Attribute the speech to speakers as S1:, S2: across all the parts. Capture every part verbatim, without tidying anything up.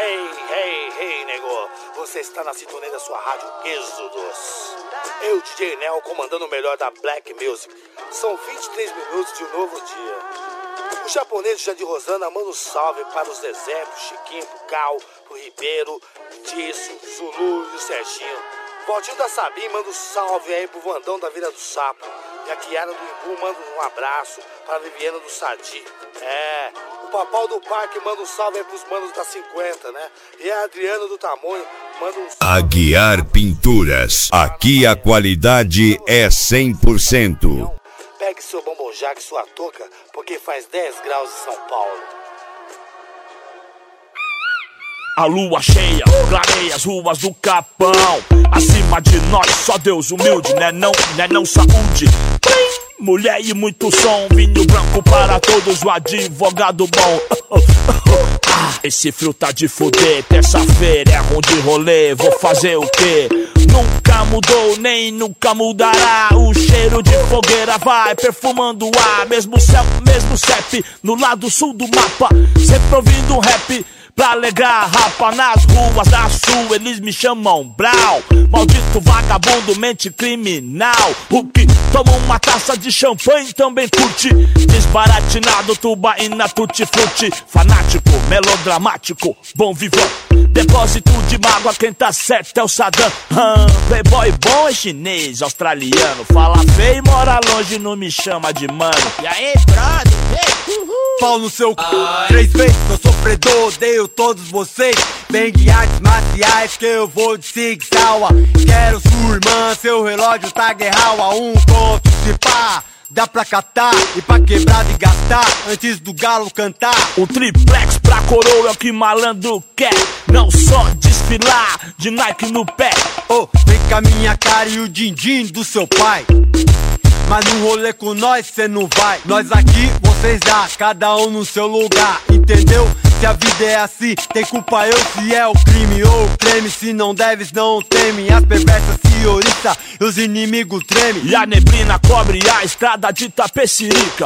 S1: Hey, hey, hey, nego. Você está na sintonia da sua rádio Êxodos. Eu, D J Nel, comandando o melhor da Black Music. São vinte e três minutos de um novo dia. O japonês Jandir Rosana manda um salve para os Zezé, pro Chiquinho, pro Cal, pro Ribeiro, Tício, Zulu e o Serginho. Valtinho da Sabim manda um salve aí pro Vandão da Vila do Sapo. E a Kiara do Imbu manda um abraço para a Viviana do Sadi. É, o Papau do Parque manda um salve aí pros manos da cinquenta, né? E a Adriana do Tamonho manda um salve.
S2: Aguiar Pinturas. Aqui a qualidade é cem por cento.
S1: Pegue seu bombonjac e sua touca, porque faz dez graus em São Paulo.
S3: A lua cheia clareia as ruas do Capão. Acima de nós só Deus humilde, né não, né não saúde. Mulher e muito som, vinho branco para todos, o advogado bom. Ah, esse frio tá de fuder, terça-feira é ruim de rolê, vou fazer o quê? Nunca mudou, nem nunca mudará. O cheiro de fogueira vai perfumando o ar. Mesmo céu, mesmo C E P, no lado sul do mapa. Sempre ouvindo um rap pra alegrar a rapa. Nas ruas da sul eles me chamam Brau. Maldito vagabundo, mente criminal. O que toma uma taça de champanhe também curte. Desbaratinado, tubaína, tutti-frutti. Fanático, melodramático, bom vivão. Depósito de mágoa, quem tá certo é o Saddam. hum, Playboy bom é chinês, australiano. Fala feio e mora longe, não me chama de mano. E aí, brother? Hey, uhul.
S4: Pau no seu c... Três vezes eu sofredor, odeio todos vocês. Vem de artes marciais que eu vou de Sig Sauer. Quero sua irmã, seu relógio tá guerral. A um ponto de pá, dá pra catar e pra quebrar e gastar antes do galo cantar.
S3: O triplex pra coroa é o que malandro quer. Não só desfilar de Nike no pé.
S4: Oh, vem com a minha cara e o din-din do seu pai. Mas no rolê com nós cê não vai. Nós aqui, vocês lá, cada um no seu lugar, entendeu? Se a vida é assim, tem culpa eu se é o crime ou o creme. Se não deves, não teme. As perversas se oriçam e os inimigos tremem.
S3: E a neblina cobre a estrada de Tapecirica.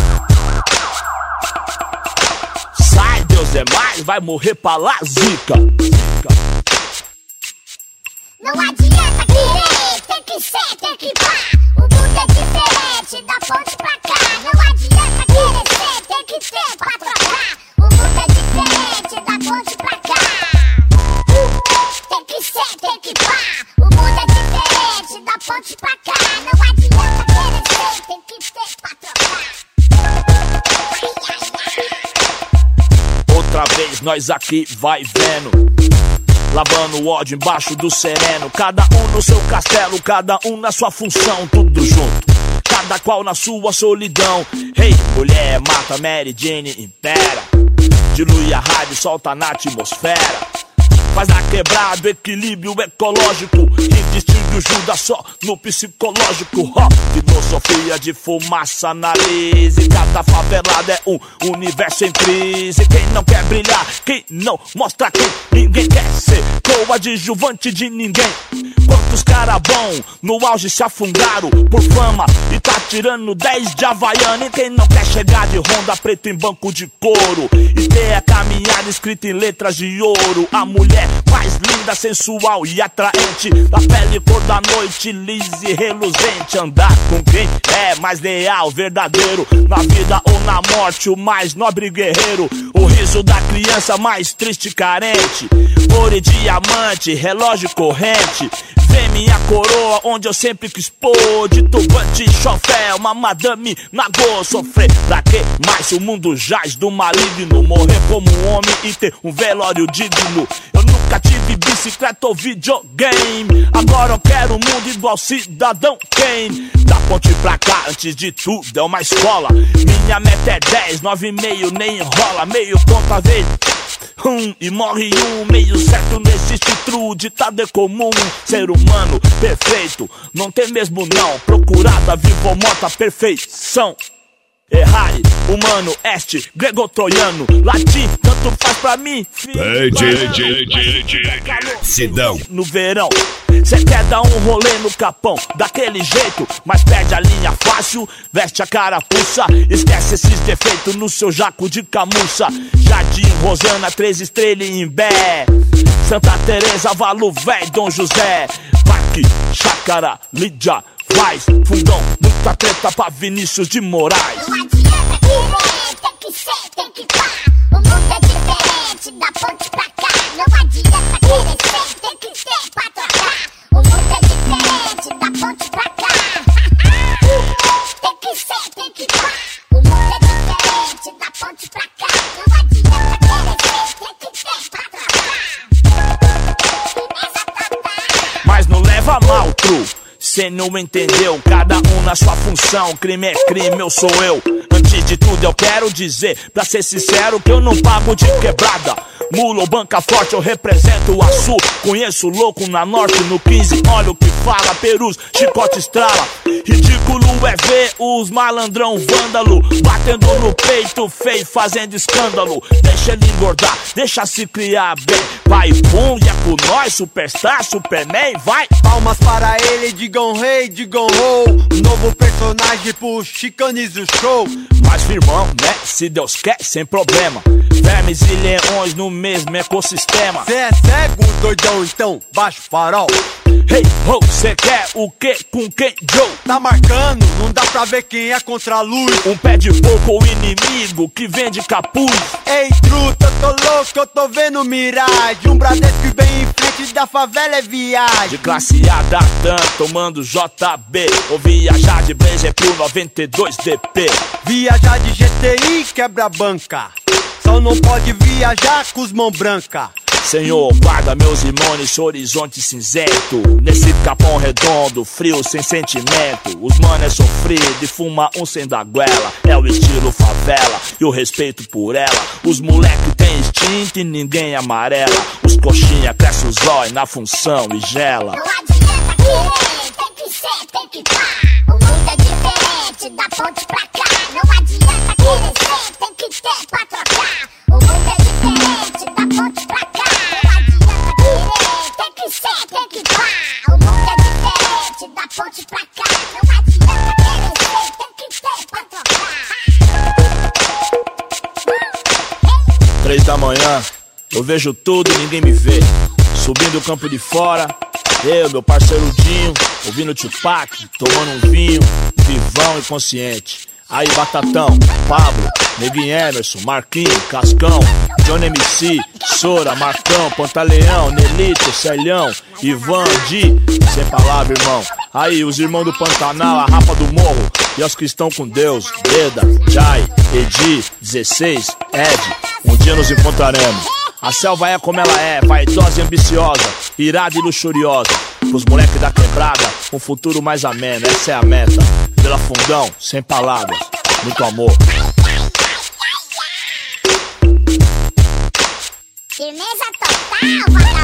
S3: Sai, Deus é mais, vai morrer pra lá, zica.
S5: Não adianta querer, tem que ser, tem que pá. O mundo é diferente, da ponte pra cá. Não adianta querer ser, tem que ter pra trocar. O mundo é diferente, da ponte pra cá. Tem que ser, tem que pá. O mundo é diferente, da ponte pra cá. Não adianta querer ser, tem que ter pra trocar. Ai, ai, ai.
S3: Outra vez nós aqui vai vendo, lavando o ódio embaixo do sereno. Cada um no seu castelo, cada um na sua função. Tudo junto, cada qual na sua solidão. Hey, mulher, mata Mary Jane, impera. Dilui a rádio, solta na atmosfera. Faz na quebrada, equilíbrio ecológico. E distingue o Judas só no psicológico. Ó, filosofia de fumaça analise. Cada favelada é um universo em crise. Quem não quer brilhar, quem não mostra quem. Ninguém quer ser coadjuvante de ninguém. Quantos cara bom no auge se afundaram por fama e tá tirando dez de Havaiana. E quem não quer chegar de Honda preta em banco de couro e ter a caminhada escrita em letras de ouro. A mulher mais linda, sensual e atraente, da pele cor da noite, lisa e reluzente. Andar com quem é mais leal, verdadeiro, na vida ou na morte, o mais nobre guerreiro. O riso da criança mais triste e carente. Ouro e diamante, relógio corrente. Vem minha coroa, onde eu sempre quis pôr. De turbante e chofé, uma madame nagô. Sofrer pra quê? Mas o mundo jaz do maligno. Morrer como um homem e ter um velório digno. Eu nunca tive bicicleta ou videogame. Agora eu quero um mundo igual Cidadão Kane. Da ponte pra cá, antes de tudo é uma escola. Minha meta é dez, nove e meio, nem enrola. Meio ponto a vez um, e morre um, meio certo não existe true, ditado é comum. Ser humano perfeito, não tem mesmo não. Procurada, viva ou morta, perfeição. Errare, humano, este, grego-troiano, latim, tanto faz pra mim, filho.
S2: Sidão.
S3: No verão, cê quer dar um rolê no capão, daquele jeito, mas perde a linha fácil, veste a carapuça, esquece esses defeitos no seu jaco de camuça. Jardim, Rosana, Três Estrelas em Imbé, Santa Teresa, Valo Véi, Dom José, Parque, Chácara, Lídia, Vaz, Fundão, muita treta pra Vinícius de Moraes.
S5: Não adianta querer, tem que ser, tem que pá. O mundo é diferente, da ponte pra cá. Não adianta querer ser, tem que ter pra trocar. O mundo é diferente, da ponte pra cá. Tem que ser, tem que pá. O mundo é diferente, da ponte pra cá. Não adianta querer ser, tem que ter pra trocar. Firmeza total.
S3: Mas não leva mal, tru, cê não entendeu, cada um na sua função. Crime é crime, eu sou eu. Antes de tudo eu quero dizer, pra ser sincero, que eu não pago de quebrada. Mula ou banca forte, eu represento o Açu. Conheço louco na norte, no quinze, olha o que fala. Perus, chicote estrala. Ridículo é ver os malandrão vândalo batendo no peito feio, fazendo escândalo. Deixa ele engordar, deixa se criar bem. Vai, pum, e é com nós, superstar, superman, vai.
S4: Palmas para ele, digam rei, digam ho. Novo personagem pro Chicanize o show.
S3: Mas firmão, né, se Deus quer, sem problema. Vermes e leões no mesmo ecossistema.
S4: Cê é cego, doidão, então baixa o farol.
S3: Hey, ho, cê quer o que com quem, Joe?
S4: Tá marcando, não dá pra ver quem é contra a luz.
S3: Um pé de pouco ou inimigo que vende capuz.
S4: Ei, truta, eu tô louco, eu tô vendo miragem. Um Bradesco bem em frente da favela é viagem.
S3: De classe A da Dan, tomando J B. Ou viajar de Blazer pro noventa e dois D P.
S4: Viajar de G T I quebra banca. Só não pode viajar com os mão branca.
S3: Senhor, guarda meus irmãos nesse horizonte cinzento. Nesse capão redondo, frio, sem sentimento. Os mano é sofrido e fuma um sem da goela. É o estilo favela e o respeito por ela. Os moleque tem instinto e ninguém amarela. Os coxinha cresce os olhos na função e gela.
S5: Não adianta querer, tem que ser, tem que pá. O mundo é diferente, da ponte pra cá. Não adianta querer ser, tem que ter pra trocar. O mundo é diferente, da ponte pra cá. Não adianta querer, tem que ser, tem que pá. O mundo é diferente, da ponte pra cá. Não adianta querer ser, tem que ter pra trocar.
S3: Três da manhã, eu vejo tudo e ninguém me vê. Subindo o campo de fora, eu, meu parceiro Dinho, ouvindo Tupac, tomando um vinho, vivão e consciente. Aí Batatão, Pablo, Neguinho Emerson, Marquinhos, Cascão, Johnny M C, Sora, Marcão, Pantaleão, Nelito, Celhão, Ivan, Di, sem palavra, irmão. Aí os irmãos do Pantanal, a Rapa do Morro, e os que estão com Deus, Beda, Jai, Edi, dezesseis, Ed, um dia nos encontraremos. A selva é como ela é, vaidosa e ambiciosa, irada e luxuriosa. Pros moleques da quebrada, um futuro mais ameno, essa é a meta. Vila Fundão, sem palavras, muito amor.
S5: Firmeza total,